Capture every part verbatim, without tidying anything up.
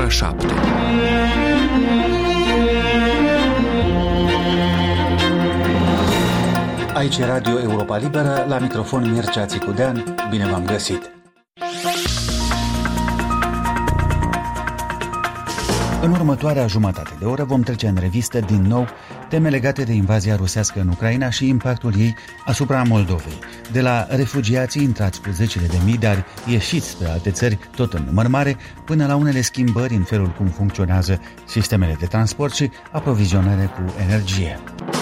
ora șapte. Aici e Radio Europa Liberă, la microfon Mircea Țicudean. Bine v-am găsit! În următoarea jumătate de oră vom trece în revistă din nou teme legate de invazia rusească în Ucraina și impactul ei asupra Moldovei. De la refugiații intrați cu zecile de mii, dar ieșiți spre alte țări, tot în număr mare, până la unele schimbări în felul cum funcționează sistemele de transport și aprovizionare cu energie.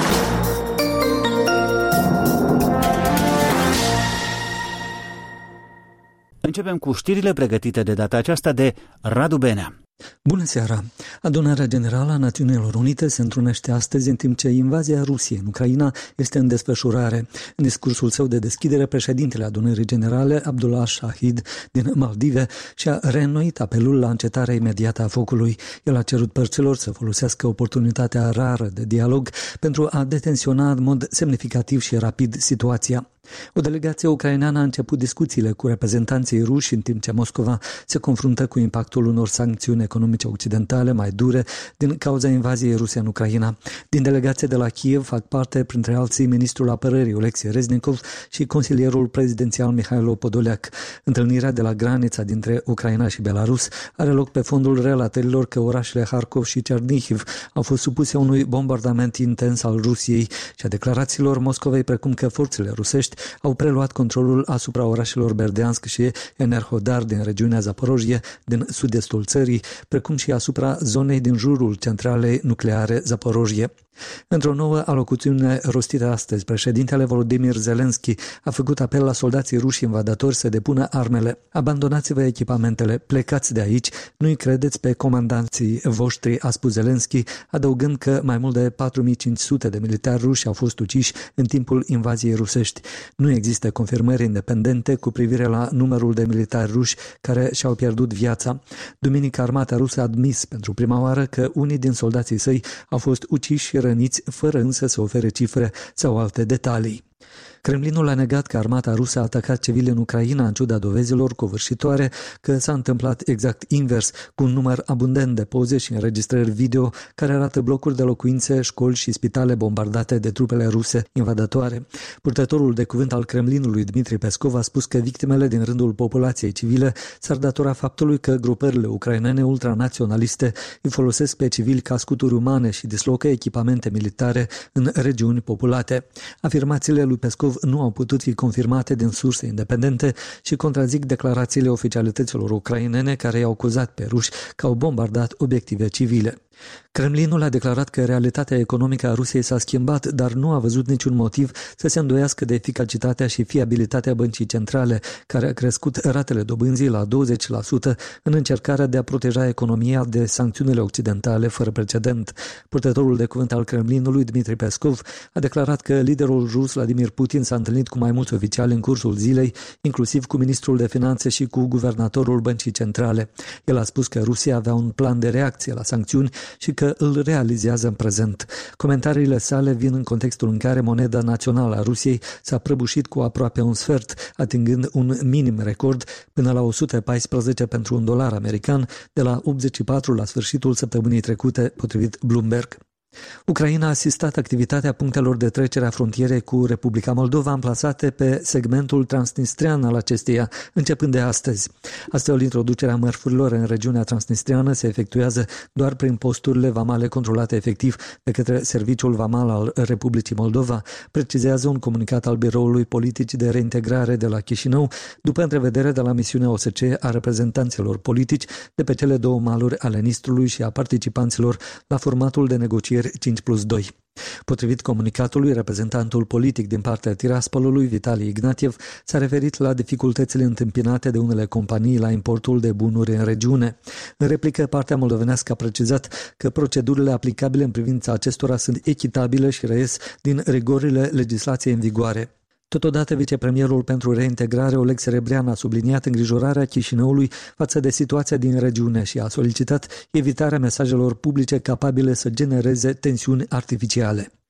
Începem cu știrile pregătite de data aceasta de Radu Benea. Bună seara! Adunarea Generală a Națiunilor Unite se întrunește astăzi în timp ce invazia Rusiei în Ucraina este în desfășurare. În discursul său de deschidere, președintele Adunării Generale, Abdullah Shahid din Maldive, și-a reînnoit apelul la încetarea imediată a focului. El a cerut părților să folosească oportunitatea rară de dialog pentru a detensiona în mod semnificativ și rapid situația. O delegație ucraineană a început discuțiile cu reprezentanții ruși în timp ce Moscova se confruntă cu impactul unor sancțiuni economice occidentale mai dure din cauza invaziei ruse în Ucraina. Din delegație de la Kiev fac parte, printre alții, ministrul apărării Oleksiy Reznikov și consilierul prezidențial Mihailo Podolyak. Întâlnirea de la granița dintre Ucraina și Belarus are loc pe fondul relatărilor că orașele Harkov și Chernihiv au fost supuse unui bombardament intens al Rusiei și a declarațiilor Moscovei, precum că forțele rusești au preluat controlul asupra orașelor Berdeansk și Enerhodar din regiunea Zaporojie, din sud-estul țării, precum și asupra zonei din jurul centralei nucleare Zaporojie. Într-o nouă alocuțiune rostită astăzi, președintele Volodymyr Zelensky a făcut apel la soldații ruși invadatori să depună armele. Abandonați-vă echipamentele, plecați de aici, nu-i credeți pe comandanții voștri, a spus Zelensky, adăugând că mai mult de patru mii cinci sute de militari ruși au fost uciși în timpul invaziei rusești. Nu există confirmări independente cu privire la numărul de militari ruși care și-au pierdut viața. Duminică, armata rusă a admis pentru prima oară că unii din soldații săi au fost uciși și răniți, fără însă să ofere cifre sau alte detalii. Kremlinul a negat că armata rusă a atacat civili în Ucraina, în ciuda dovezilor covârșitoare că s-a întâmplat exact invers, cu un număr abundent de poze și înregistrări video care arată blocuri de locuințe, școli și spitale bombardate de trupele ruse invadatoare. Purtătorul de cuvânt al Kremlinului, Dmitri Peskov, a spus că victimele din rândul populației civile s-ar datora faptului că grupările ucrainene ultranaționaliste îi folosesc pe civili ca scuturi umane și dislocă echipamente militare în regiuni populate. Afirmațiile lui Peskov nu au putut fi confirmate din surse independente și contrazic declarațiile oficialităților ucrainene care i-au acuzat pe ruși că au bombardat obiective civile. Kremlinul a declarat că realitatea economică a Rusiei s-a schimbat, dar nu a văzut niciun motiv să se îndoiască de eficacitatea și fiabilitatea băncii centrale, care a crescut ratele dobânzii la douăzeci la sută în încercarea de a proteja economia de sancțiunile occidentale fără precedent. Purtătorul de cuvânt al Kremlinului, Dmitri Peskov, a declarat că liderul rus Vladimir Putin s-a întâlnit cu mai mulți oficiali în cursul zilei, inclusiv cu ministrul de finanțe și cu guvernatorul băncii centrale. El a spus că Rusia avea un plan de reacție la sancțiuni și că îl realizează în prezent. Comentariile sale vin în contextul în care moneda națională a Rusiei s-a prăbușit cu aproape un sfert, atingând un minim record până la o sută paisprezece pentru un dolar american, de la optzeci și patru la sfârșitul săptămânii trecute, potrivit Bloomberg. Ucraina a asistat activitatea punctelor de trecere a frontierei cu Republica Moldova amplasate pe segmentul transnistrian al acesteia, începând de astăzi. Astfel, introducerea mărfurilor în regiunea transnistriană se efectuează doar prin posturile vamale controlate efectiv de către Serviciul Vamal al Republicii Moldova, precizează un comunicat al Biroului Politic de Reintegrare de la Chișinău, după întrevedere de la misiunea O S C a reprezentanților politici de pe cele două maluri ale Nistrului și a participanților la formatul de negocieri cinci plus doi. Potrivit comunicatului, reprezentantul politic din partea Tiraspolului, Vitali Ignatiev, s-a referit la dificultățile întâmpinate de unele companii la importul de bunuri în regiune. În replică, partea moldovenească a precizat că procedurile aplicabile în privința acestora sunt echitabile și reies din rigorile legislației în vigoare. Totodată, vicepremierul pentru reintegrare, Oleg Serebrian, a subliniat îngrijorarea Chișinăului față de situația din regiune și a solicitat evitarea mesajelor publice capabile să genereze tensiuni artificiale.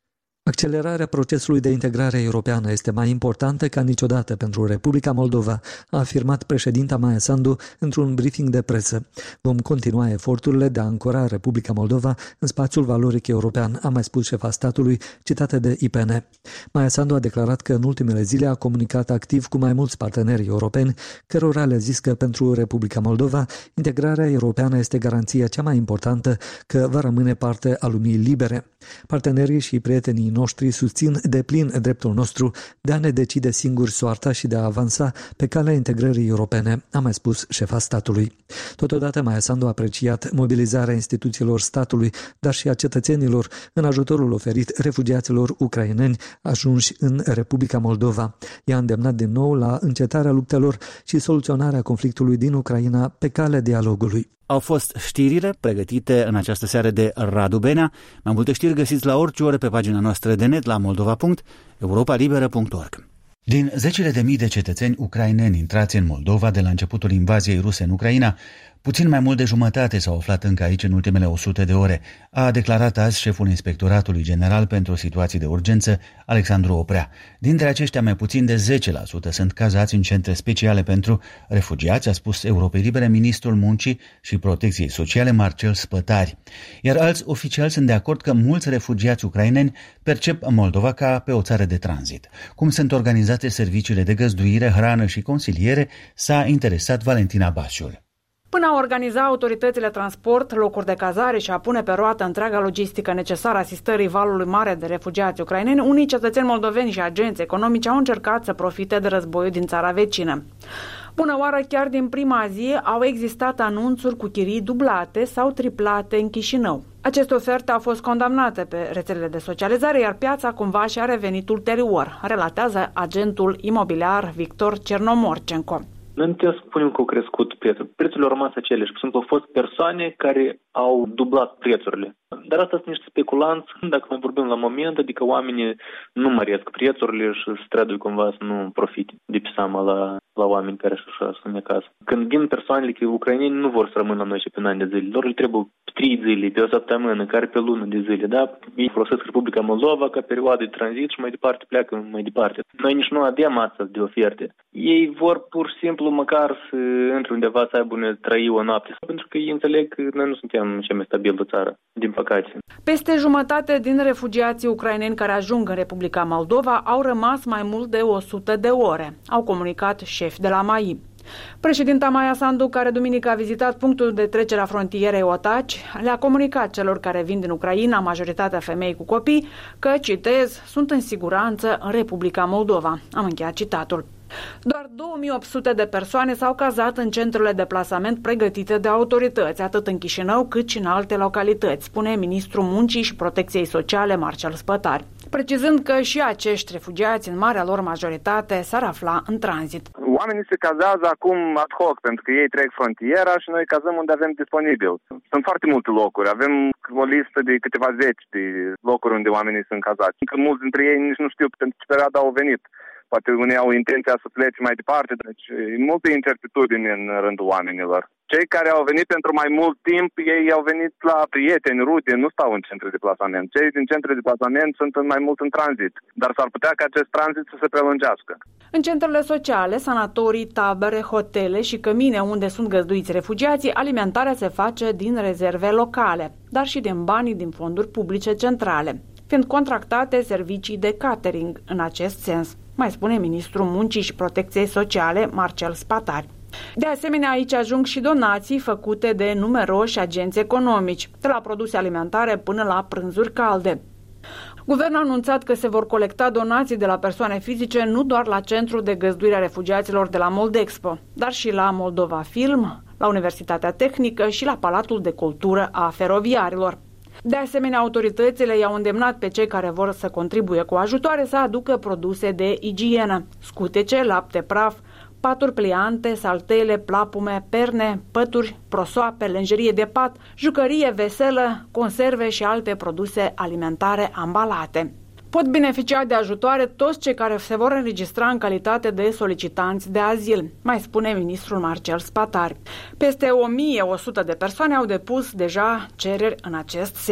Accelerarea procesului de integrare europeană este mai importantă ca niciodată pentru Republica Moldova, a afirmat președinta Maia Sandu într-un briefing de presă. Vom continua eforturile de a ancora Republica Moldova în spațiul valoric european, a mai spus șefa statului, citată de I P N. Maia Sandu a declarat că în ultimele zile a comunicat activ cu mai mulți parteneri europeni, cărora le-a zis că pentru Republica Moldova integrarea europeană este garanția cea mai importantă că va rămâne parte a lumii libere. Partenerii și prietenii noștri susțin deplin dreptul nostru de a ne decide singuri soarta și de a avansa pe calea integrării europene, a mai spus șefa statului. Totodată, Maia Sandu a apreciat mobilizarea instituțiilor statului, dar și a cetățenilor în ajutorul oferit refugiaților ucraineni ajunși în Republica Moldova. I-a îndemnat din nou la încetarea luptelor și soluționarea conflictului din Ucraina pe calea dialogului. Au fost știrile pregătite în această seară de Radu Benea. Mai multe știri găsiți la orice oră pe pagina noastră de net la moldova punct europa liberă punct org. Din zecile de mii de cetățeni ucraineni intrați în Moldova de la începutul invaziei ruse în Ucraina, puțin mai mult de jumătate s-au aflat încă aici în ultimele o sută de ore, a declarat azi șeful Inspectoratului General pentru Situații de Urgență, Alexandru Oprea. Dintre aceștia, mai puțin de zece la sută sunt cazați în centre speciale pentru refugiați, a spus Europei Libere ministrul Muncii și Protecției Sociale, Marcel Spătari. Iar alți oficiali sunt de acord că mulți refugiați ucraineni percep Moldova ca pe o țară de tranzit. Cum sunt organizate serviciile de găzduire, hrană și consiliere, s-a interesat Valentina Basiul. Până a organiza autoritățile transport, locuri de cazare și a pune pe roată întreaga logistică necesară asistării valului mare de refugiați ucraineni, unii cetățeni moldoveni și agenți economici au încercat să profite de războiul din țara vecină. Bună oară, chiar din prima zi au existat anunțuri cu chirii dublate sau triplate în Chișinău. Aceste oferte au fost condamnate pe rețelele de socializare, iar piața cumva și-a revenit ulterior, relatează agentul imobiliar Victor Cernomorcenco. Noi nu putem să spunem că au crescut prețul. Prețurile au rămas aceleași. Pur și simplu au fost persoane care au dublat prețurile. Dar asta sunt niște speculanți. Dacă noi vorbim la moment, adică oamenii nu măresc prețurile și se străduie cumva să nu profite de pe seama la, la oameni care așa sunt acasă. Când vin persoanele că ucraineni nu vor să rămână la noi și pe un an de zile. Lor le trebuie trei zile, pe o săptămână, care pe lună de zile. Da? Ei folosesc Republica Moldova ca perioadă de tranzit și mai departe pleacă mai departe. Noi nici nu avem astfel de oferte. Ei vor pur și simplu măcar să intre undeva să aibă ne trăi o noapte. Pentru că ei înțeleg că noi nu suntem cea mai stabilă țară, din păcate. Peste jumătate din refugiații ucraineni care ajung în Republica Moldova au rămas mai mult de o sută de ore, au comunicat șefi de la M A I. Președinta Maia Sandu, care duminică a vizitat punctul de trecere a frontierei Otaci, le-a comunicat celor care vin din Ucraina, majoritatea femei cu copii, că, citez, sunt în siguranță în Republica Moldova. Am încheiat citatul. Doar două mii opt sute de persoane s-au cazat în centrele de plasament pregătite de autorități, atât în Chișinău cât și în alte localități, spune ministrul Muncii și Protecției Sociale Marcel Spătari, precizând că și acești refugiați, în marea lor majoritate, s-ar afla în tranzit. Oamenii se cazează acum ad hoc, pentru că ei trec frontiera și noi cazăm unde avem disponibil. Sunt foarte multe locuri, avem o listă de câteva zeci de locuri unde oamenii sunt cazați. Că mulți dintre ei nici nu știu pentru ce perioadă au venit. Poate unii au intenția să plece mai departe, deci e multă incertitudine în rândul oamenilor. Cei care au venit pentru mai mult timp, ei au venit la prieteni, rude, nu stau în centre de plasament. Cei din centre de plasament sunt mai mult în tranzit, dar s-ar putea ca acest tranzit să se prelungească. În centrele sociale, sanatorii, tabere, hotele și cămine unde sunt găzduiți refugiații, alimentarea se face din rezerve locale, dar și din banii din fonduri publice centrale, fiind contractate servicii de catering în acest sens, mai spune ministrul Muncii și Protecției Sociale, Marcel Spătari. De asemenea, aici ajung și donații făcute de numeroși agenți economici, de la produse alimentare până la prânzuri calde. Guvernul a anunțat că se vor colecta donații de la persoane fizice nu doar la Centrul de Găzduire a Refugiaților de la Moldexpo, dar și la Moldova Film, la Universitatea Tehnică și la Palatul de Cultură a Feroviarilor. De asemenea, autoritățile i-au îndemnat pe cei care vor să contribuie cu ajutoare să aducă produse de igienă, scutece, lapte praf, paturi pliante, saltele, plapume, perne, pături, prosoape, lenjerie de pat, jucărie, veselă, conserve și alte produse alimentare ambalate. Pot beneficia de ajutoare toți cei care se vor înregistra în calitate de solicitanți de azil, mai spune ministrul Marcel Spătari. Peste o mie o sută de persoane au depus deja cereri în acest sens.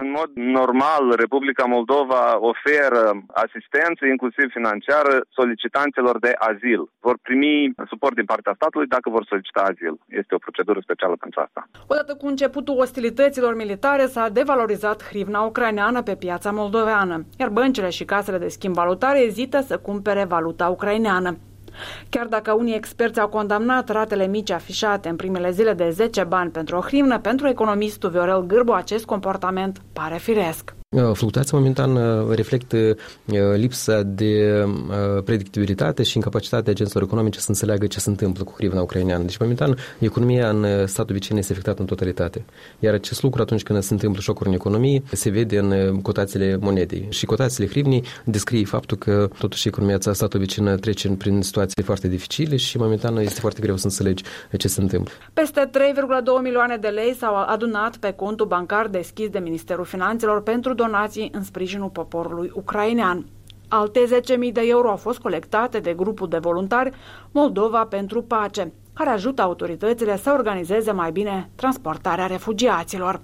În mod normal, Republica Moldova oferă asistență, inclusiv financiară, solicitanților de azil. Vor primi suport din partea statului dacă vor solicita azil. Este o procedură specială pentru asta. Odată cu începutul ostilităților militare s-a devalorizat hrivna ucraineană pe piața moldoveană, iar băncile și casele de schimb valutare ezită să cumpere valuta ucraineană. Chiar dacă unii experți au condamnat ratele mici afișate în primele zile de zece bani pentru o hrivnă, pentru economistul Viorel Gârbu acest comportament pare firesc. Fluctuația momentan reflectă lipsa de predictibilitate și incapacitatea agenților economice să înțeleagă ce se întâmplă cu hrivna ucraineană. Deci, momentan, economia în statul vecin este afectată în totalitate. Iar acest lucru, atunci când se întâmplă șocuri în economie, se vede în cotațiile monedei. Și cotațiile hrivnii descrie faptul că, totuși, economia statului vecin trece prin situații foarte dificile și, momentan, este foarte greu să înțelegi ce se întâmplă. Peste trei virgulă doi milioane de lei s-au adunat pe contul bancar deschis de Ministerul Finanțelor pentru donații în sprijinul poporului ucrainean. Alte zece mii de euro au fost colectate de grupul de voluntari Moldova pentru Pace, care ajută autoritățile să organizeze mai bine transportarea refugiaților.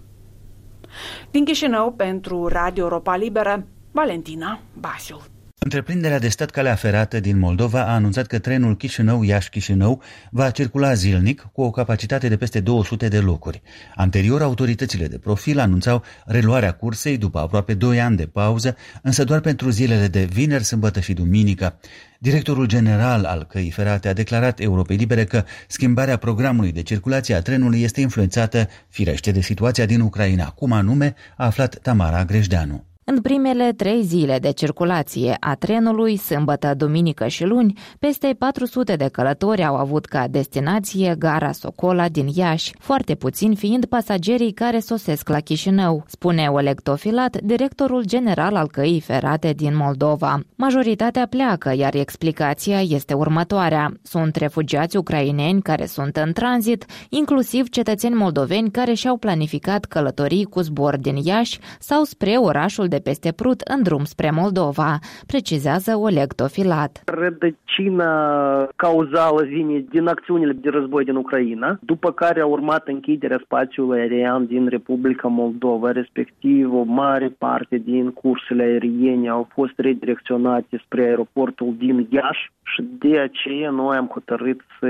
Din Chișinău, pentru Radio Europa Liberă, Valentina Basiul. Întreprinderea de stat Calea Ferată din Moldova a anunțat că trenul Chișinău-Iași-Chișinău va circula zilnic cu o capacitate de peste două sute de locuri. Anterior, autoritățile de profil anunțau reluarea cursei după aproape doi ani de pauză, însă doar pentru zilele de vineri, sâmbătă și duminică. Directorul general al Căii Ferate a declarat Europei Libere că schimbarea programului de circulație a trenului este influențată, firește, de situația din Ucraina. Cum anume, a aflat Tamara Grejdeanu. În primele trei zile de circulație a trenului, sâmbătă, duminică și luni, peste patru sute de călători au avut ca destinație gara Socola din Iași, foarte puțini fiind pasagerii care sosesc la Chișinău, spune Oleg Tofilat, directorul general al Căii Ferate din Moldova. Majoritatea pleacă, iar explicația este următoarea. Sunt refugiați ucraineni care sunt în tranzit, inclusiv cetățeni moldoveni care și-au planificat călătorii cu zbor din Iași sau spre orașul de de peste Prut în drum spre Moldova, precizează Oleg Tofilat. Rădăcina cauzală vine din acțiunile de război din Ucraina, după care a urmat închiderea spațiului aerian din Republica Moldova, respectiv o mare parte din cursele aeriene au fost redirecționate spre aeroportul din Iași și de aceea noi am hotărât să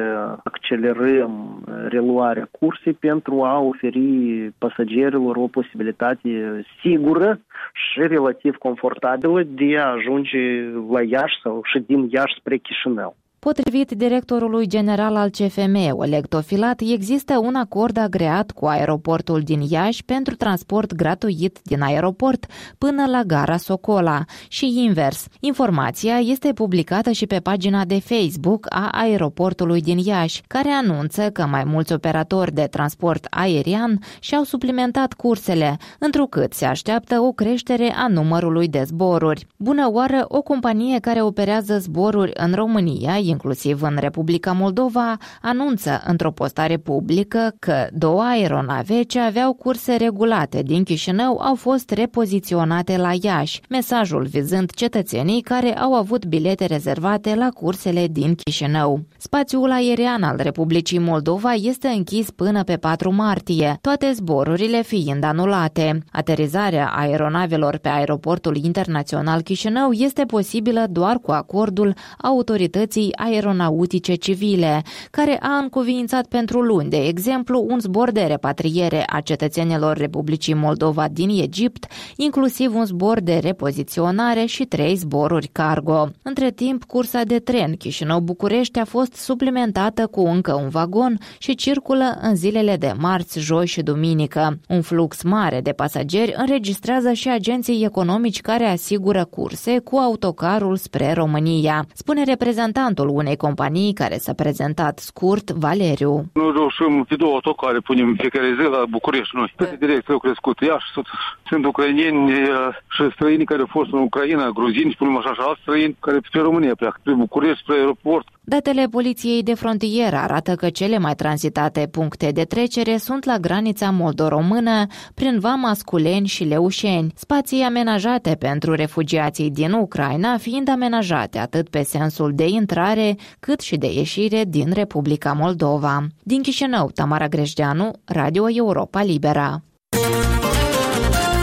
accelerăm reluarea cursei pentru a oferi pasagerilor o posibilitate sigură și relativ confortabilă de a ajunge la Iași sau și din Iași spre Chișinău. Potrivit directorului general al C F M, Oleg Tofilat, există un acord agreat cu aeroportul din Iași pentru transport gratuit din aeroport până la gara Socola și invers. Informația este publicată și pe pagina de Facebook a aeroportului din Iași, care anunță că mai mulți operatori de transport aerian și-au suplimentat cursele, întrucât se așteaptă o creștere a numărului de zboruri. Bună oară, o companie care operează zboruri în România, inclusiv în Republica Moldova, anunță într-o postare publică că două aeronave ce aveau curse regulate din Chișinău au fost repoziționate la Iași, mesajul vizând cetățenii care au avut bilete rezervate la cursele din Chișinău. Spațiul aerian al Republicii Moldova este închis până pe patru martie, toate zborurile fiind anulate. Aterizarea aeronavelor pe aeroportul internațional Chișinău este posibilă doar cu acordul autorității aeronautice civile, care a încuviințat pentru luni, de exemplu, un zbor de repatriere a cetățenilor Republicii Moldova din Egipt, inclusiv un zbor de repoziționare și trei zboruri cargo. Între timp, cursa de tren Chișinău-București a fost suplimentată cu încă un vagon și circulă în zilele de marți, joi și duminică. Un flux mare de pasageri înregistrează și agenții economici care asigură curse cu autocarul spre România, spune reprezentantul unei companii care s-a prezentat scurt, Valeriu. Nu reușim de două autocare, punem fiecare zi la București noi. Toate direcții au crescut. Iași sunt ucraineni și străini care au fost în Ucraina, gruzini, spunem așa, și alți străini care spre România pleacă, spre București, spre aeroport. Datele Poliției de Frontieră arată că cele mai tranzitate puncte de trecere sunt la granița moldo-română, prin Vama Sculeni și Leușeni, spații amenajate pentru refugiații din Ucraina, fiind amenajate atât pe sensul de intrare, cât și de ieșire din Republica Moldova. Din Chișinău, Tamara Grejdeanu, Radio Europa Libera.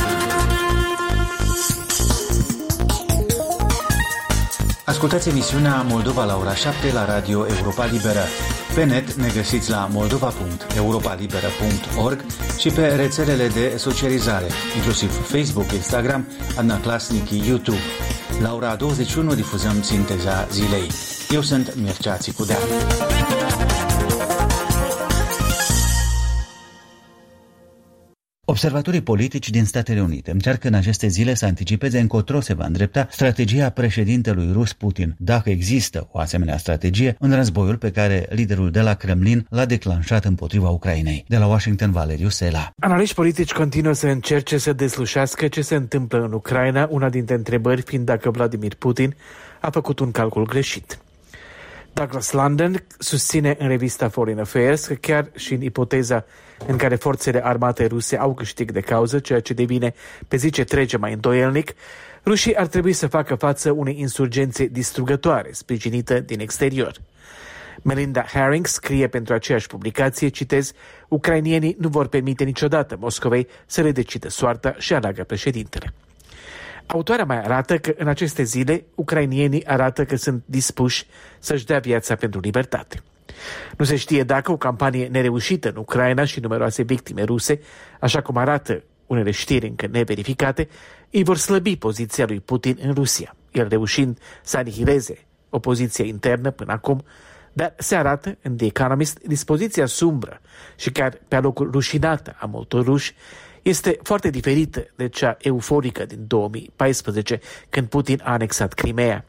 Ascultați emisiunea Moldova la ora șapte la Radio Europa Liberă. Pe net ne găsiți la moldova punct europa liberă punct org și pe rețelele de socializare, inclusiv Facebook, Instagram, Adnaclasnici, YouTube. La ora douăzeci și unu difuzăm sinteza zilei. Eu sunt Mircea Țicudea. Observatorii politici din Statele Unite încearcă în aceste zile să anticipeze încotro se va îndrepta strategia președintelui rus Putin, dacă există o asemenea strategie, în războiul pe care liderul de la Kremlin l-a declanșat împotriva Ucrainei. De la Washington, Valeriu Sela. Analiști politici continuă să încerce să deslușească ce se întâmplă în Ucraina, una dintre întrebări fiind dacă Vladimir Putin a făcut un calcul greșit. Douglas London susține în revista Foreign Affairs că chiar și în ipoteza în care forțele armate ruse au câștig de cauză, ceea ce devine pe zi ce trece mai îndoielnic, rușii ar trebui să facă față unei insurgențe distrugătoare, sprijinită din exterior. Melinda Herring scrie pentru aceeași publicație, citez, ucrainienii nu vor permite niciodată Moscovei să le decidă soarta și aleagă președintele. Autoarea mai arată că în aceste zile ucrainienii arată că sunt dispuși să-și dea viața pentru libertate. Nu se știe dacă o campanie nereușită în Ucraina și numeroase victime ruse, așa cum arată unele știri încă neverificate, îi vor slăbi poziția lui Putin în Rusia, el reușind să anihileze opoziția internă până acum, dar se arată în The Economist dispoziția sumbră și chiar pe alocuri rușinată a multor ruși este foarte diferită de cea euforică din două mii paisprezece, când Putin a anexat Crimea.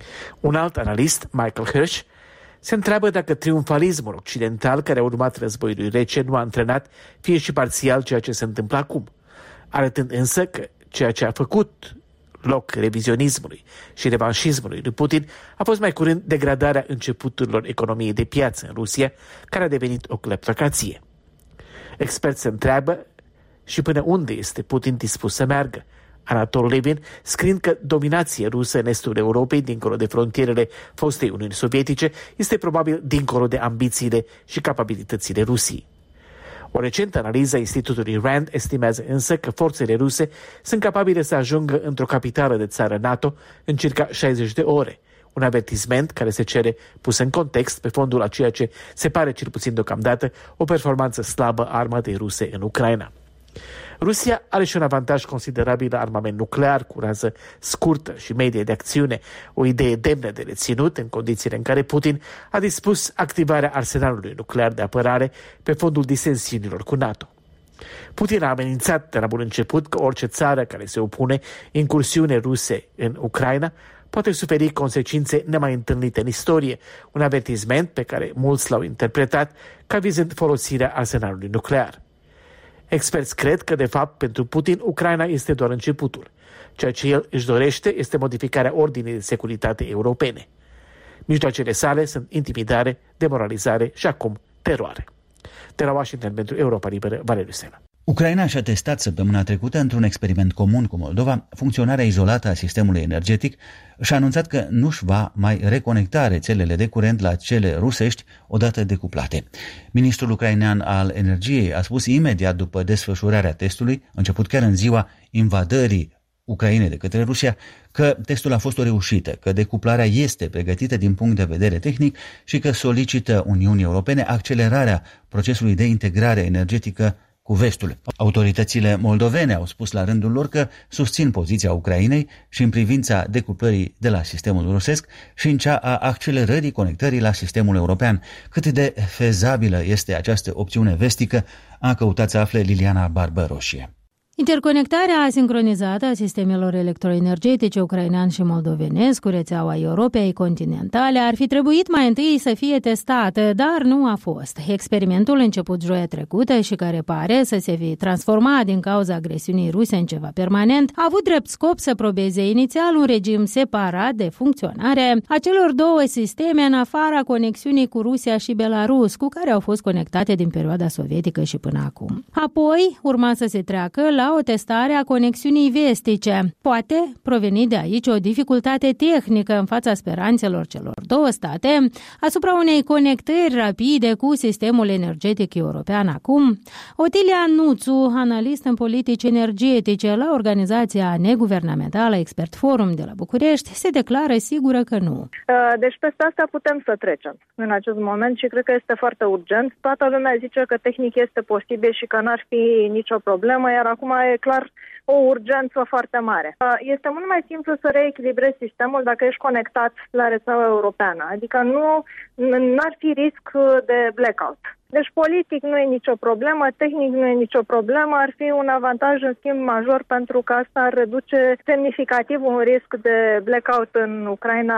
Un alt analist, Michael Hirsch, se întreabă dacă triumfalismul occidental care a urmat războiului rece nu a antrenat fie și parțial ceea ce se întâmplă acum, arătând însă că ceea ce a făcut loc revizionismului și revanșismului lui Putin a fost mai curând degradarea începuturilor economiei de piață în Rusia, care a devenit o cleptocrație. Experți se întreabă și până unde este Putin dispus să meargă. Anatol Levin, scriind că dominația rusă în estul Europei, dincolo de frontierele fostei Uniuni Sovietice, este probabil dincolo de ambițiile și capabilitățile Rusiei. O recentă analiză a Institutului Rand estimează însă că forțele ruse sunt capabile să ajungă într-o capitală de țară NATO în circa șaizeci de ore, un avertisment care se cere pus în context pe fondul a ceea ce se pare cel puțin deocamdată o performanță slabă a armatei ruse în Ucraina. Rusia are și un avantaj considerabil la armament nuclear cu rază scurtă și medie de acțiune, o idee demnă de reținut în condițiile în care Putin a dispus activarea arsenalului nuclear de apărare pe fondul disensiunilor cu NATO. Putin a amenințat de la bun început că orice țară care se opune incursiune ruse în Ucraina poate suferi consecințe nemai întâlnite în istorie, un avertisment pe care mulți l-au interpretat ca vizând folosirea arsenalului nuclear. Experți cred că, de fapt, pentru Putin, Ucraina este doar începutul. Ceea ce el își dorește este modificarea ordinii de securitate europene. Mijloacele sale sunt intimidare, demoralizare și acum teroare. De la Washington pentru Europa Liberă, Valeriu Sela. Ucraina și-a testat săptămâna trecută într-un experiment comun cu Moldova funcționarea izolată a sistemului energetic și a anunțat că nu-și va mai reconecta rețelele de curent la cele rusești odată decuplate. Ministrul ucrainean al energiei a spus imediat după desfășurarea testului, început chiar în ziua invadării Ucrainei de către Rusia, că testul a fost o reușită, că decuplarea este pregătită din punct de vedere tehnic și că solicită Uniunii Europene accelerarea procesului de integrare energetică cu vestul. Autoritățile moldovene au spus la rândul lor că susțin poziția Ucrainei și în privința decuplării de la sistemul rusesc și în cea a accelerării conectării la sistemul european. Cât de fezabilă este această opțiune vestică, a căutat să afle Liliana Barbăroșie. Interconectarea sincronizată a sistemelor electroenergetice ucrainean și moldovenesc cu rețeaua Europei continentale ar fi trebuit mai întâi să fie testată, dar nu a fost. Experimentul început joia trecută și care pare să se fi transformat din cauza agresiunii ruse în ceva permanent, a avut drept scop să probeze inițial un regim separat de funcționare a celor două sisteme în afara conexiunii cu Rusia și Belarus, cu care au fost conectate din perioada sovietică și până acum. Apoi urma să se treacă la la o testare a conexiunii vestice. Poate proveni de aici o dificultate tehnică în fața speranțelor celor două state asupra unei conectări rapide cu sistemul energetic european acum. Otilia Nuțu, analist în politici energetice la organizația neguvernamentală Expert Forum de la București, se declară sigură că nu. Deci peste asta putem să trecem în acest moment și cred că este foarte urgent. Toată lumea zice că tehnic este posibil și că n-ar fi nicio problemă, iar acum e clar o urgență foarte mare. Este mult mai simplu să reechilibrezi sistemul dacă ești conectat la rețeaua europeană, adică nu n-ar fi risc de blackout. Deci politic nu e nicio problemă, tehnic nu e nicio problemă, ar fi un avantaj în schimb major pentru că asta ar reduce semnificativ un risc de blackout în Ucraina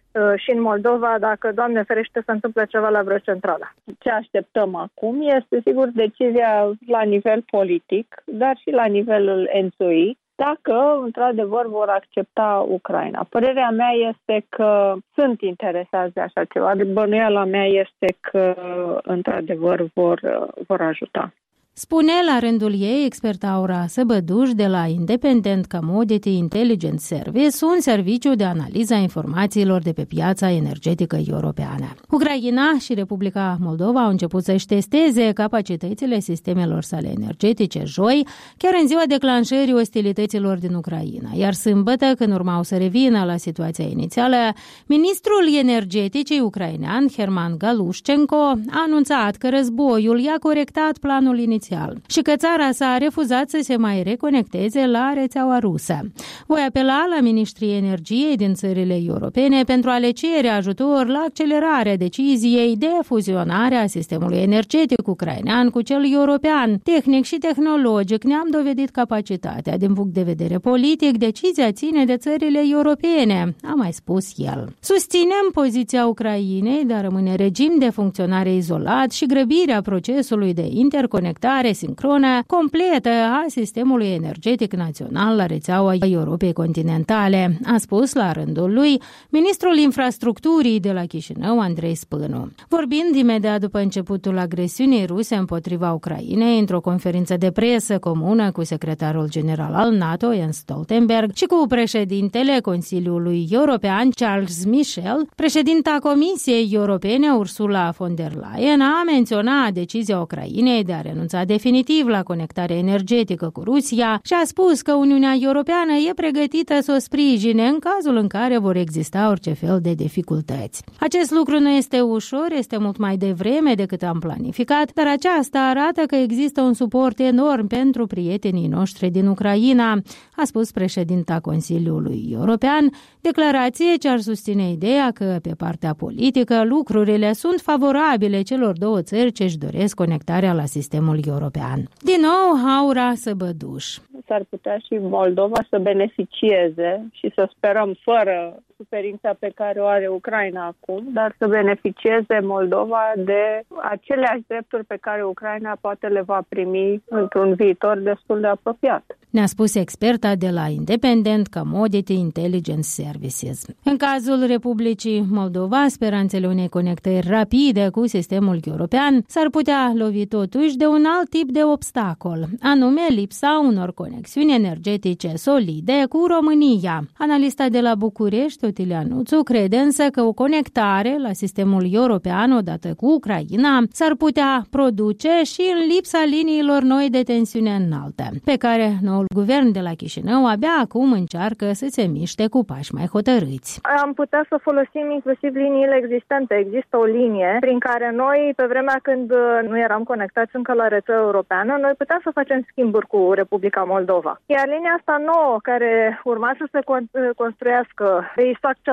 și în Moldova, dacă, Doamne ferește, se întâmplă ceva la vreo centrală. Ce așteptăm acum este, sigur, decizia la nivel politic, dar și la nivelul E N T S U I, dacă, într-adevăr, vor accepta Ucraina. Părerea mea este că sunt interesați de așa ceva. Bănuiala mea este că, într-adevăr, vor, vor ajuta. Spune la rândul ei experta Aura Săbăduș de la Independent Commodity Intelligence Service, un serviciu de analiză a informațiilor de pe piața energetică europeană. Ucraina și Republica Moldova au început să-și testeze capacitățile sistemelor sale energetice joi, chiar în ziua declanșării ostilităților din Ucraina, iar sâmbătă, când urmau să revină la situația inițială, ministrul energeticii ucrainean, Herman Galushchenko, a anunțat că războiul i-a corectat planul inițial și că țara sa a refuzat să se mai reconecteze la rețeaua rusă. Voi apela la ministrii energiei din țările europene pentru a le cere ajutor la accelerarea deciziei de fuzionare a sistemului energetic ucrainean cu cel european. Tehnic și tehnologic ne-am dovedit capacitatea. Din punct de vedere politic, decizia ține de țările europene, a mai spus el. Susținem poziția Ucrainei de a rămâne regim de funcționare izolat și grăbirea procesului de interconectare sincronă completă a sistemului energetic național la rețeaua Europei continentale, a spus la rândul lui ministrul infrastructurii de la Chișinău, Andrei Spânu. Vorbind imediat după începutul agresiunii ruse împotriva Ucrainei, într-o conferință de presă comună cu secretarul general al NATO, Jens Stoltenberg, și cu președintele Consiliului European, Charles Michel, președinta Comisiei Europene, Ursula von der Leyen, a menționat decizia Ucrainei de a renunța definitiv la conectarea energetică cu Rusia și a spus că Uniunea Europeană e pregătită să o sprijine în cazul în care vor exista orice fel de dificultăți. Acest lucru nu este ușor, este mult mai devreme decât am planificat, dar aceasta arată că există un suport enorm pentru prietenii noștri din Ucraina, a spus președinta Consiliului European, declarație ce ar susține ideea că, pe partea politică, lucrurile sunt favorabile celor două țări ce își doresc conectarea la sistemul european. Din nou, Aura Săbăduș. S-ar putea și Moldova să beneficieze și să sperăm fără suferința pe care o are Ucraina acum, dar să beneficieze Moldova de aceleași drepturi pe care Ucraina poate le va primi într-un viitor destul de apropiat. Ne-a spus experta de la Independent Commodity Intelligence Services. În cazul Republicii Moldova, speranțele unei conectări rapide cu sistemul european s-ar putea lovi totuși de un alt tip de obstacol, anume lipsa unor conexiuni energetice solide cu România. Analista de la București, Otilia Nuțu, crede însă că o conectare la sistemul european odată cu Ucraina s-ar putea produce și în lipsa liniilor noi de tensiune înaltă, pe care noul guvern de la Chișinău abia acum încearcă să se miște cu pași mai hotărâți. Am putea să folosim inclusiv liniile existente. Există o linie prin care noi, pe vremea când nu eram conectați încă la rețeaua europeană, noi puteam să facem schimburi cu Republica Moldova. Iar linia asta nouă, care urma să se construiască de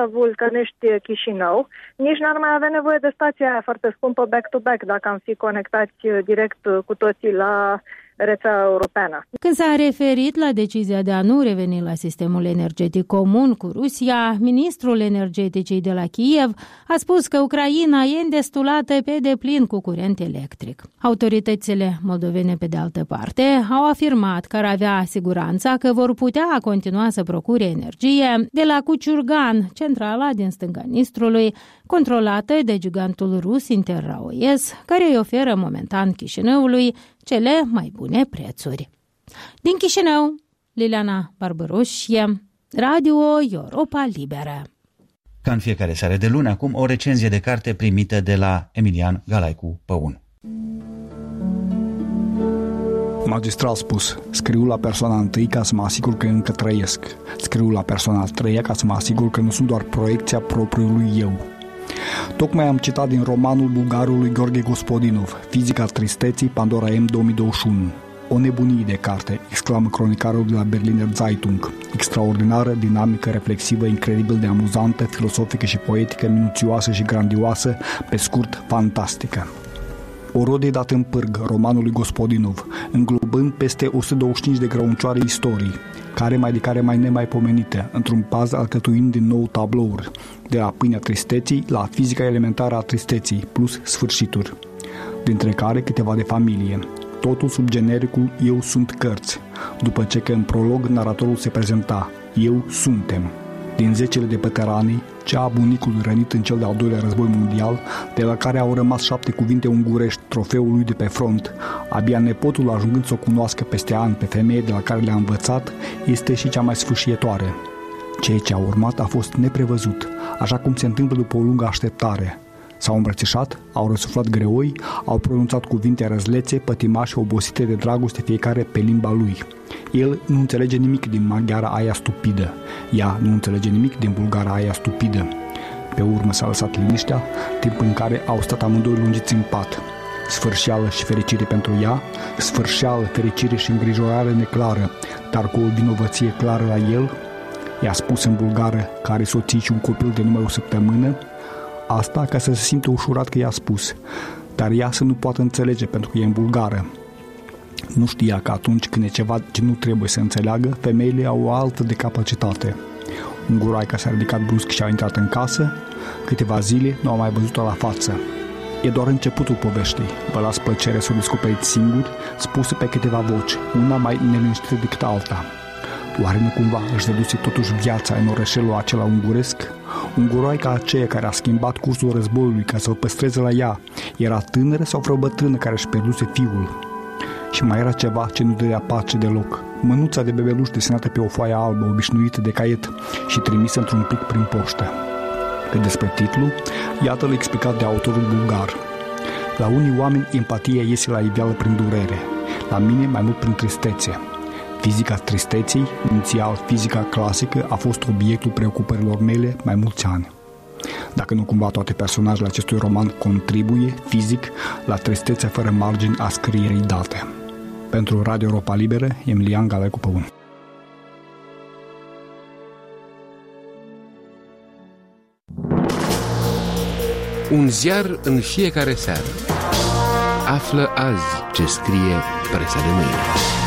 Isaccea-Vulcănești-Chișinău, nici n-ar mai avea nevoie de stația aia foarte scumpă back-to-back dacă am fi conectați direct cu toții la rețeaua europeană. Când s-a referit la decizia de a nu reveni la sistemul energetic comun cu Rusia, ministrul energeticii de la Kiev a spus că Ucraina e îndestulată pe deplin cu curent electric. Autoritățile moldovene, pe de altă parte, au afirmat că ar avea siguranța că vor putea continua să procure energie de la Cuciurgan, centrala din stânga Nistrului, controlată de gigantul rus Interraoes, care îi oferă momentan Chișinăului cele mai bune prețuri. Din Chișinău, Liliana Barbaroșie, Radio Europa Liberă. Ca în fiecare seară de luni, acum o recenzie de carte primită de la Emilian Galaicu Păun. Magistral spus, scriu la persoana întâi ca să mă asigur că încă trăiesc. Scriu la persoana a treia ca să mă asigur că nu sunt doar proiecția propriului eu. Tocmai am citat din romanul bulgarului Gheorghe Gospodinov, Fizica tristeții, Pandora M două mii douăzeci și unu. O nebunie de carte, exclamă cronicarul de la Berliner Zeitung. Extraordinară, dinamică, reflexivă, incredibil de amuzantă, filosofică și poetică, minuțioasă și grandioasă, pe scurt, fantastică. O rodie dată în pârg, romanul lui Gospodinov, înglobând peste o sută douăzeci și cinci de grăuncioare istorii, care mai de care mai nemaipomenite, într-un paz alcătuind din nou tablouri, de la pâinea tristeții la fizica elementară a tristeții, plus sfârșituri, dintre care câteva de familie. Totul sub genericul Eu sunt cărți, după ce că în prolog naratorul se prezenta Eu suntem. Din zecile de veteranii, cea a bunicului rănit în cel de-al doilea război mondial, de la care au rămas șapte cuvinte ungurești, trofeul lui de pe front, abia nepotul ajungând să o cunoască peste ani pe femeie de la care le-a învățat, este și cea mai sfârșietoare. Ceea ce a urmat a fost neprevăzut, așa cum se întâmplă după o lungă așteptare. S-au îmbrățișat, au răsuflat greoi, au pronunțat cuvinte răzlețe, pătimașe, obosite de dragoste, fiecare pe limba lui. El nu înțelege nimic din maghiara aia stupidă. Ea nu înțelege nimic din bulgara aia stupidă. Pe urmă s-a lăsat liniștea, timp în care au stat amândoi lungiți în pat. Sfârșeală și fericire pentru ea, sfârșeală, fericire și îngrijorare neclară, dar cu o vinovăție clară la el. I-a spus în bulgară că are soții și un copil de numai o săptămână. Asta ca să se simtă ușurat că i-a spus, dar ea să nu poată înțelege pentru că e în bulgară. Nu știa că atunci când e ceva ce nu trebuie să înțeleagă, femeile au o altă de capacitate. Unguroaica s-a ridicat brusc și a intrat în casă. Câteva zile nu a mai văzut-o la față. E doar începutul poveștii. Vă las plăcere să o descoperiți singuri, spuse pe câteva voci, una mai neliniștită decât alta. Oare nu cumva își dăduse totuși viața în orășelul acela unguresc? Unguroaica aceea care a schimbat cursul războiului ca să-l păstreze la ea, era tânără sau vreo bătrână care își pierduse fiul? Și mai era ceva ce nu dădea pace deloc. Mânuța de bebeluș desenată pe o foaie albă obișnuită de caiet și trimisă într-un plic prin poștă. Cât despre titlu, iată-l explicat de autorul bulgar. La unii oameni empatia iese la iveală prin durere, la mine mai mult prin tristețe. Fizica tristeții, inițial fizica clasică, a fost obiectul preocupărilor mele mai mulți ani. Dacă nu cumva toate personajele acestui roman contribuie, fizic, la tristețea fără margini a scrierii date. Pentru Radio Europa Liberă, Emilian Galaicu Păun. Un ziar în fiecare seară. Află azi ce scrie presa de mâine.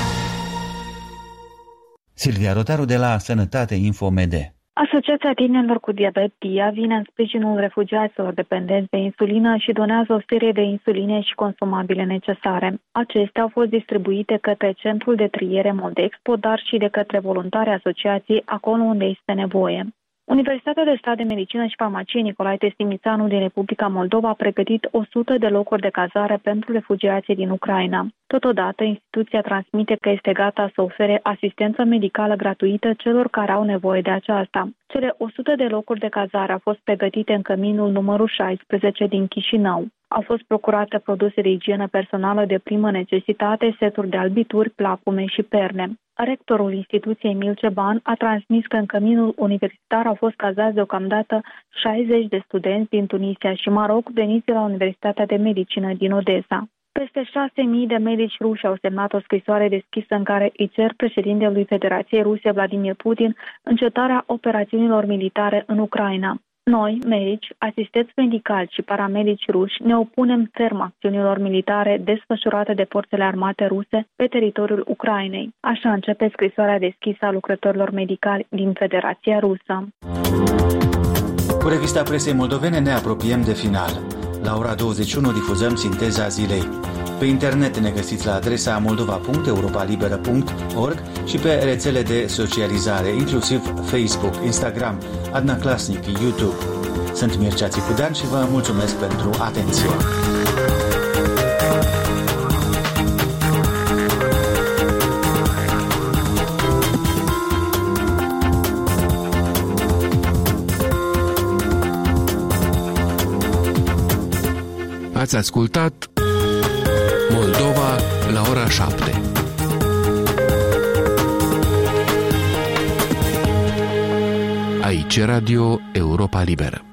Silvia Rotaru de la Sănătate Infomede. Asociația Tinerilor cu Diabet D I A vine în sprijinul refugiaților dependenți de insulină și donează o serie de insuline și consumabile necesare. Acestea au fost distribuite către Centrul de Triere Moldexpo, dar și de către voluntari asociații acolo unde este nevoie. Universitatea de Stat de Medicină și Farmacie Nicolae Testimițanu din Republica Moldova a pregătit o sută de locuri de cazare pentru refugiații din Ucraina. Totodată, instituția transmite că este gata să ofere asistență medicală gratuită celor care au nevoie de aceasta. Cele o sută de locuri de cazare au fost pregătite în căminul numărul șaisprezece din Chișinău. Au fost procurate produse de igienă personală de primă necesitate, seturi de albituri, placume și perne. Rectorul instituției Emil Ceban a transmis că în căminul universitar au fost cazați deocamdată șaizeci de studenți din Tunisia și Maroc veniți de la Universitatea de Medicină din Odessa. Peste șase mii de medici ruși au semnat o scrisoare deschisă în care îi cer președintelui Federației Ruse Vladimir Putin încetarea operațiunilor militare în Ucraina. Noi, medici, asistenți medicali și paramedici ruși, ne opunem ferm acțiunilor militare desfășurate de forțele armate ruse pe teritoriul Ucrainei. Așa începe scrisoarea deschisă a lucrătorilor medicali din Federația Rusă. Cu revista presei moldovene ne apropiem de final. La ora douăzeci și unu difuzăm Sinteza zilei. Pe internet ne găsiți la adresa moldova punct europa liberă punct org și pe rețele de socializare, inclusiv Facebook, Instagram, Adna Klasnic, YouTube. Sunt Mircea Țicudean și vă mulțumesc pentru atenție. Ați ascultat Moldova la ora șapte. Aici Radio Europa Liberă.